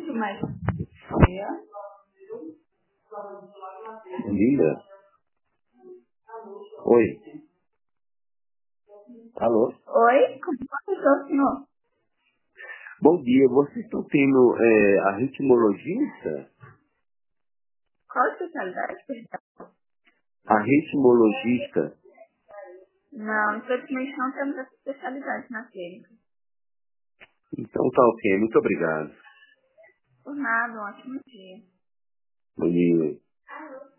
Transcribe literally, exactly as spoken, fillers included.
mais dia. Bom dia. Oi. Alô? Oi, como está o senhor? Bom dia. Vocês estão tendo é, a ritmologista? Qual a especialidade, perdão? A ritmologista? Não, infelizmente não temos essa especialidade na clínica. Então tá ok. Muito obrigado. Por nada, um ótimo dia. Bom dia.